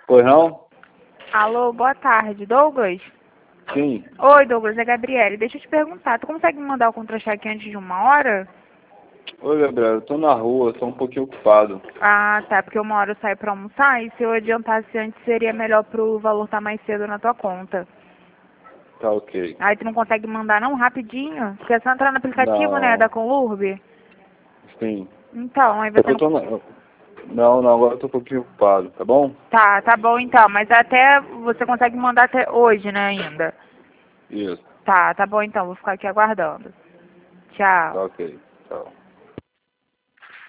Pois não? Alô, boa tarde, Douglas? Sim. Oi, Douglas, é Gabriele. Deixa eu te perguntar, tu consegue me mandar o contra-cheque antes de 1 hora? Oi, Gabriel, eu tô na rua, tô um pouquinho ocupado. Ah, tá, porque 1 hora eu saio pra almoçar e se eu adiantasse antes seria melhor pro valor estar mais cedo na tua conta. Tá ok. Aí tu não consegue mandar não, rapidinho? Porque é só entrar no aplicativo, né, da Não, Conlurb? sim. Então, aí É você que eu não... tô na... Não, agora eu tô um pouquinho ocupado, tá bom? Tá bom então, mas até você consegue mandar até hoje, né, ainda? Isso, Tá bom então, vou ficar aqui aguardando. tá Tchau. ok. Tchau.